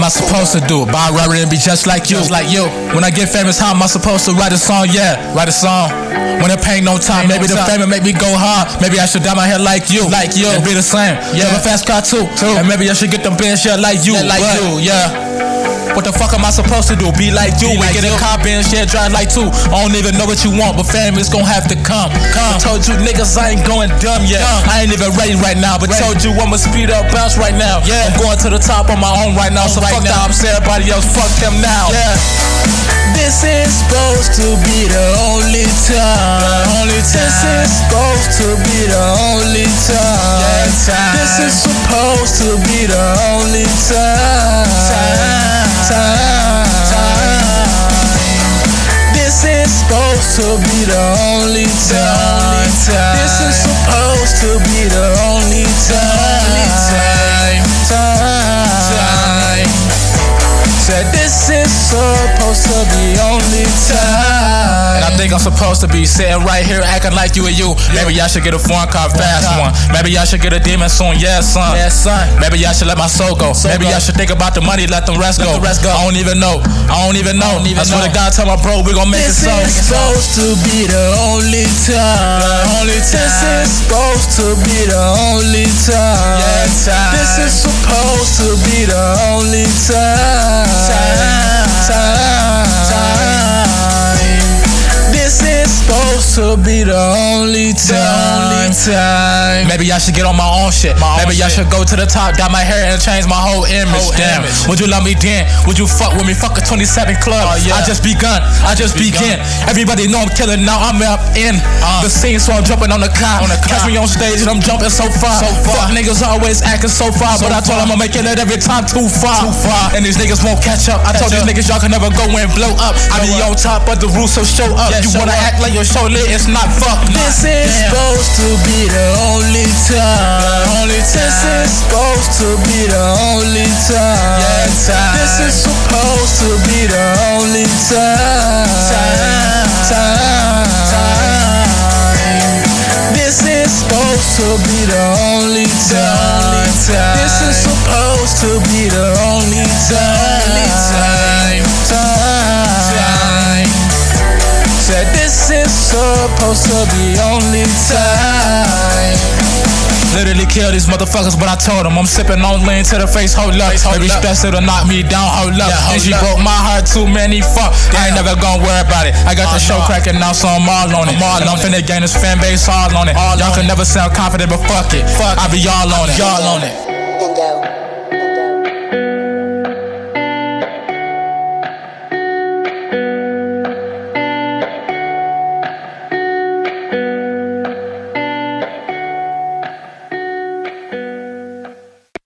am I supposed to do? Buy a rapper and be just like you. When I get famous, how am I supposed to write a song? Yeah, write a song. When it pain no time, maybe the fame make me go hard. Maybe I should dye my hair like you, and be the same. Yeah, have a fast car too. And maybe I should get them bands, yeah, like you, What the fuck am I supposed to do? Be like you, and get a car, bench, yeah, drive like two. I don't even know what you want, but fam, it's gon' have to come. I told you niggas I ain't going dumb yet. I ain't even ready right now, but told you I'ma speed up, bounce right now. I'm going to the top on my own right now, so fuck that, I'm saying everybody else, fuck them now. This is supposed to be the only time. This is supposed to be the only time. This is supposed to be the only time. This is supposed to be the only time. This is supposed to be the only time. Said this is supposed to be only time. And I think I'm supposed to be sitting right here acting like you and you. Maybe I should get a foreign car, fast one. Maybe I should get a demon soon, yeah son. Maybe I should let my soul go. Maybe I should think about the money, let the rest go. I don't even know. I swear to God, tell my bro we gon' make it so. This is supposed to be the only time. This is supposed to be the only time. This is supposed to be the only time. This is supposed to be the only time. Maybe I should get on my own shit. Maybe I should go to the top, dye my hair and change my whole image. Damn, would you love me then? Would you fuck with me? Fuck a 27 club. I just begun. Everybody know I'm killing now. I'm up in the scene, so I'm jumping on the car. Catch me on stage and I'm jumping so far. Fuck niggas always acting so far, but I told them I'm making it every time too far. And these niggas won't catch up. I told these niggas y'all can never go and blow up. I be on top of the roof, so show up. You wanna act like your show lit? It's not fuck. This is supposed to be the only time. This is supposed to be the only time. This is supposed to be the only time. This is supposed to be the only time. This is supposed to be the only time. Said this is supposed to be only time. Literally kill these motherfuckers, but I told them I'm sipping on lean to the face, hold up. Maybe special to knock me down, hold up. And she broke my heart, too many fuck. I ain't never gonna worry about it. I got the show cracking now, so I'm all on it. And I'm finna gain this fan base all on it. Y'all can never sound confident, but fuck it. I be all on it. Bingo.